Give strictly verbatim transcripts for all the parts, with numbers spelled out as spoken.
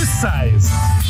seize.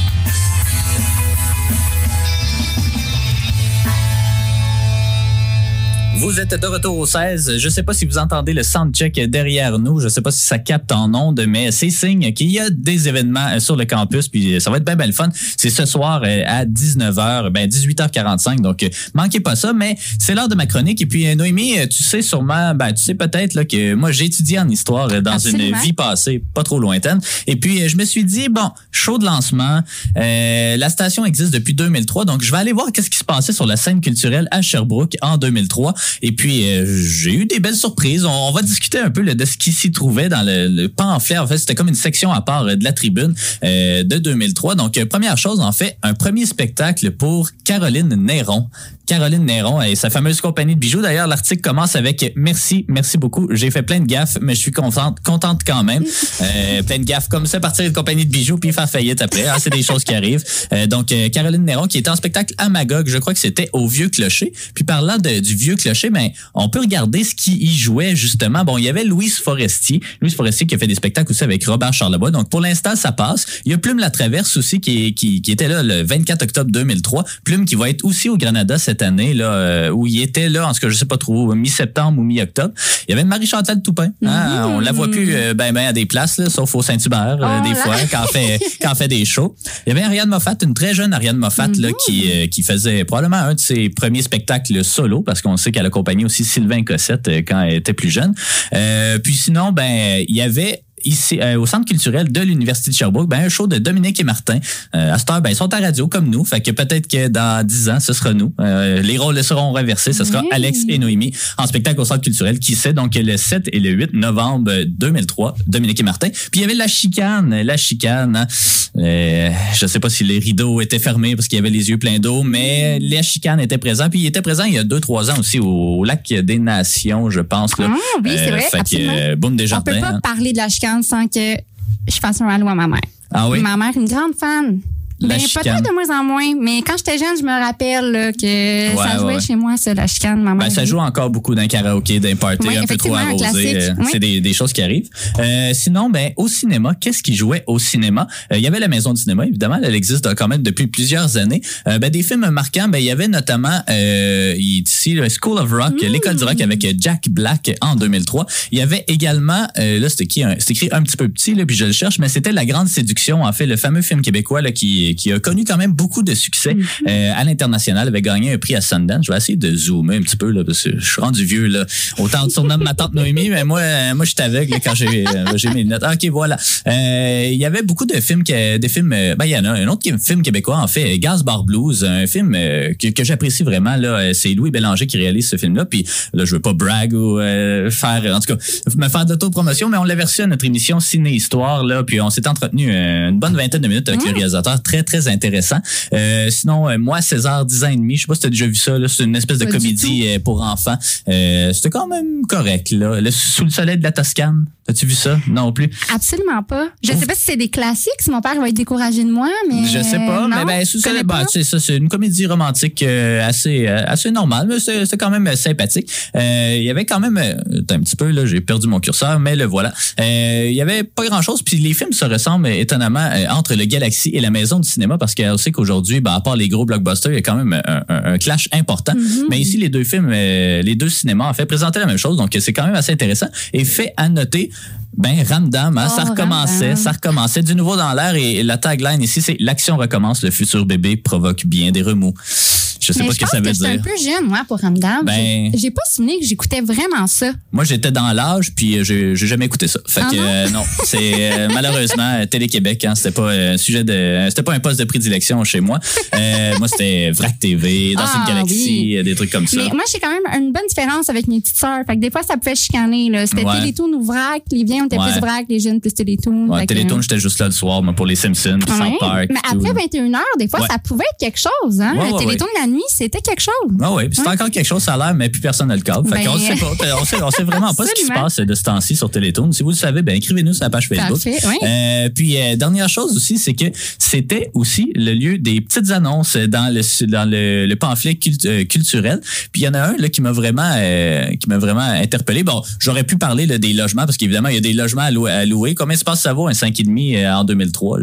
Vous êtes de retour au seize. Je ne sais pas si vous entendez le soundcheck derrière nous. Je ne sais pas si ça capte en ondes, mais c'est signe qu'il y a des événements sur le campus. Puis ça va être bien, bien le fun. C'est ce soir à dix-neuf heures, ben dix-huit heures quarante-cinq. Donc, manquez pas ça. Mais c'est l'heure de ma chronique. Et puis, Noémie, tu sais sûrement, ben tu sais peut-être là, que moi, j'ai étudié en histoire dans Absolument. Une vie passée, pas trop lointaine. Et puis, je me suis dit, bon, show de lancement. Euh, la station existe depuis deux mille trois. Donc, je vais aller voir qu'est-ce qui se passait sur la scène culturelle à Sherbrooke en deux mille trois. Et puis, euh, j'ai eu des belles surprises. On, on va discuter un peu là, de ce qui s'y trouvait dans le, le pamphlet. En fait, c'était comme une section à part euh, de la tribune euh, de deux mille trois. Donc, euh, première chose, en fait, un premier spectacle pour Caroline Néron. Caroline Néron et sa fameuse compagnie de bijoux. D'ailleurs, l'article commence avec « Merci, merci beaucoup. J'ai fait plein de gaffes, mais je suis contente, contente quand même. Euh, » Plein de gaffes comme ça, partir d'une compagnie de bijoux puis faire faillite après. Ah, c'est des choses qui arrivent. Euh, donc, euh, Caroline Néron qui était en spectacle à Magog. Je crois que c'était au Vieux Clocher. Puis parlant de, du Vieux Clocher, ben, on peut regarder ce qui y jouait justement. Bon, il y avait Louise Forestier. Louise Forestier qui a fait des spectacles aussi avec Robert Charlebois. Donc, pour l'instant, ça passe. Il y a Plume Latraverse aussi qui, qui, qui était là le vingt-quatre octobre deux mille trois. Plume qui va être aussi au Granada cette année, là, euh, où il était là, en ce que je sais pas trop, mi-septembre ou mi-octobre. Il y avait Marie-Chantal Toupin. Hein? Mmh. On la voit plus euh, ben, ben à des places, là, sauf au Saint-Hubert, euh, oh, des là. fois, quand elle fait, quand elle fait des shows. Il y avait Ariane Moffat, une très jeune Ariane Moffat, mmh. là, qui, euh, qui faisait probablement un de ses premiers spectacles solo, parce qu'on sait qu'elle accompagnait aussi Sylvain Cossette euh, quand elle était plus jeune. Euh, puis sinon, ben, il y avait ici, euh, au Centre culturel de l'Université de Sherbrooke, ben, un show de Dominique et Martin. Euh, à cette heure, ben, ils sont à radio comme nous. Fait que peut-être que dans dix ans, ce sera nous. Euh, les rôles seront reversés. Ce sera oui. Alex et Noémie en spectacle au Centre culturel. Qui sait? Donc, le sept et le huit novembre deux mille trois, Dominique et Martin. Puis, il y avait la chicane. La chicane, hein. Euh, je sais pas si les rideaux étaient fermés parce qu'il y avait les yeux pleins d'eau, mais la chicane était présent. Puis, il était présent il y a deux, trois ans aussi au Lac des Nations, je pense. Là. Ah, oui, c'est euh, vrai. Fait absolument. que, euh, boum, Desjardins. On peut pas hein. parler de la chicane sans que je fasse un halo à ma mère. Ah oui? Ma mère, une grande fan. La ben, chicane. Peut-être de moins en moins, mais quand j'étais jeune, je me rappelle là, que ouais, ça jouait ouais. chez moi, ça, la chicane. Ma mère ben, ça joue encore beaucoup dans karaoké, dans party, oui, un peu trop arrosé. Euh, oui. C'est des, des choses qui arrivent. Euh, sinon, ben au cinéma, qu'est-ce qui jouait au cinéma? Euh, il y avait la Maison du cinéma, évidemment. Elle existe quand même depuis plusieurs années. Euh, ben, des films marquants, ben il y avait notamment euh, ici le School of Rock, mmh. l'école du rock avec Jack Black en deux mille trois. Il y avait également, euh, là, c'était qui? C'est écrit un petit peu petit, là, puis je le cherche, mais c'était La Grande Séduction, en fait, le fameux film québécois là, qui, qui a connu quand même beaucoup de succès mm-hmm. euh, à l'international, avait gagné un prix à Sundance. Je vais essayer de zoomer un petit peu là, parce que je suis rendu vieux là. Autant on surnomme ma tante Noémie, mais moi, moi je suis aveugle là, quand j'ai, euh, j'ai mes lunettes. Ah, ok, voilà. Euh, il y avait beaucoup de films, que, des films. Ben il y en a un autre film québécois en fait, Gaz-Bar Blues, un film euh, que, que j'apprécie vraiment là. C'est Louis Bélanger qui réalise ce film-là. Puis là, je veux pas brag ou euh, faire, en tout cas, me faire de l'autopromotion, mais on l'avait reçu à notre émission Ciné Histoire là. Puis on s'est entretenu une bonne vingtaine de minutes avec mm. le réalisateur, très très intéressant. Euh, sinon, euh, moi, César, dix ans et demi, je sais pas si tu as déjà vu ça, là, c'est une espèce de pas comédie euh, pour enfants. Euh, c'était quand même correct, là. Le, Sous le soleil de la Toscane, as-tu vu ça? Non plus. Absolument pas. Je Ouf. sais pas si c'est des classiques, si mon père va être découragé de moi, mais... Je sais pas, non, mais ben, sous le soleil, bah, c'est ça, c'est une comédie romantique euh, assez euh, assez normale, mais c'est, c'est quand même euh, sympathique. Euh, il y avait quand même, euh, un petit peu, là, j'ai perdu mon curseur, mais le voilà. Euh, il y avait pas grand-chose, puis les films se ressemblent étonnamment euh, entre le Galaxy et la Maison du cinéma, parce qu'on sait qu'aujourd'hui, ben, à part les gros blockbusters, il y a quand même un, un, un clash important. Mm-hmm. Mais ici, les deux films, euh, les deux cinémas, en fait, présentaient la même chose. Donc, c'est quand même assez intéressant. Et fait à noter, ben, Ramdam, hein, oh, ça recommençait, Ramdam. ça recommençait. Du nouveau dans l'air. Et la tagline ici, c'est « L'action recommence, le futur bébé provoque bien des remous ». Je sais mais pas je ce que ça veut que dire. Je suis un peu jeune, moi, pour Ramdam. Ben, j'ai, j'ai pas souvenir que j'écoutais vraiment ça. Moi, j'étais dans l'âge, puis j'ai, j'ai jamais écouté ça. Fait ah que, non, euh, non c'est euh, malheureusement Télé-Québec, hein, c'était pas un sujet de, c'était pas un poste de prédilection chez moi. Euh, moi, c'était Vrac T V, Dans ah, une galaxie, oui. des trucs comme ça. Mais moi, j'ai quand même une bonne différence avec mes petites sœurs. Fait que des fois, ça pouvait chicaner. Là. C'était ouais. Télétoon ou Vrac. Les vieux, on était ouais. plus Vrac, les jeunes plus Télétoon. Ouais, Télétoon, que... j'étais juste là le soir, moi, pour les Simpsons, ouais. South Park. Mais après vingt et une heures, des fois, ouais. ça pouvait être quelque chose. Hein? Ouais, le ouais, Télétoon ouais. de la nuit, c'était quelque chose. Ah oui, puis c'est ouais. encore quelque chose, ça a l'air, mais plus personne n'a le câble. Fait ben... qu'on sait pas. On sait, on sait vraiment pas ce qui se passe de ce temps-ci sur Télétoon. Si vous le savez, ben écrivez-nous sur la page Facebook. Parfait, oui. euh, puis, euh, dernière chose aussi, c'est que c'était aussi le lieu des petites annonces dans le dans le, le pamphlet cult, euh, culturel. Puis il y en a un là qui m'a vraiment euh, qui m'a vraiment interpellé. Bon, j'aurais pu parler là, des logements, parce qu'évidemment, il y a des logements à louer. À louer. Combien se passe ça vaut un cinq virgule cinq euh, en deux mille trois, là?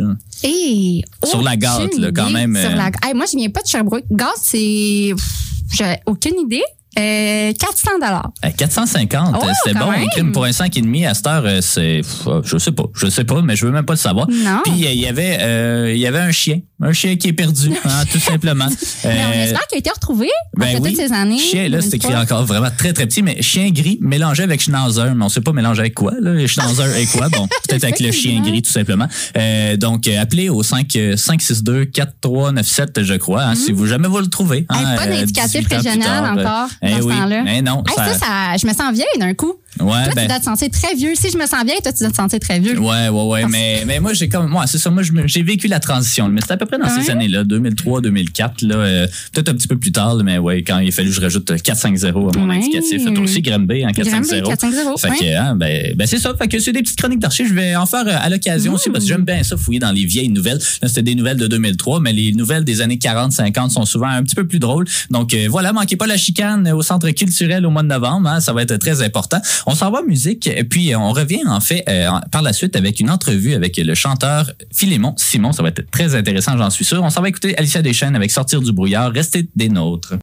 Et sur la Gâte, là, quand même. Sur la... hey, moi, je viens pas de Sherbrooke. Gâte, c'est... J'ai aucune idée. Euh, quatre cents dollars. quatre cent cinquante, oh, c'était bon. Un crime pour un cinq et demi à cette heure, c'est, je sais pas, je sais pas, mais je veux même pas le savoir. Non. Puis il y avait, euh, il y avait un chien, un chien qui est perdu, hein, tout simplement. Mais euh, on espère qu'il a été retrouvé ben après oui, toutes ces années. Chien, là, c'est écrit encore vraiment très très petit, mais chien gris mélangé avec schnauzer, mais on sait pas mélanger avec quoi, là, schnauzer et quoi. Bon, peut-être avec le chien gris tout simplement. Euh, donc appelez au cinq six deux quatre trois neuf sept, je crois, hein, mm. si vous jamais vous le trouvez. Hein, hey, pas d'indicatif régional encore. Eh dans oui, ce temps-là. Mais non, hey, ça... Ça, ça, je me sens vieille d'un coup. Ouais, toi, ben, tu dois te sentir très vieux. Si je me sens vieille, toi, tu dois te sentir très vieux. Ouais, ouais, ouais. Mais, mais moi, j'ai comme, moi, c'est ça. Moi, j'ai vécu la transition. Mais c'était à peu près dans ouais. ces années-là, deux mille trois, deux mille quatre, là. Euh, peut-être un petit peu plus tard, mais ouais, quand il a fallu que je rajoute quatre cinq zéro à mon ouais. indicatif. Toi aussi, Granby, en quatre cinq zéro. quatre cinq zéro. Fait ouais. que, hein, ben, ben, c'est ça. Fait que c'est des petites chroniques d'archives. Je vais en faire à l'occasion mmh. aussi parce que j'aime bien ça, fouiller dans les vieilles nouvelles. Là, c'était des nouvelles de deux mille trois, mais les nouvelles des années quarante, cinquante sont souvent un petit peu plus drôles. Donc, euh, voilà, manquez pas la chicane au Centre culturel au mois de novembre. Hein, ça va être très important. On s'en va musique. Puis on revient en fait euh, par la suite avec une entrevue avec le chanteur Philémon Simon. Ça va être très intéressant, j'en suis sûr. On s'en va écouter Alicia Deschênes avec Sortir du brouillard. Restez des nôtres.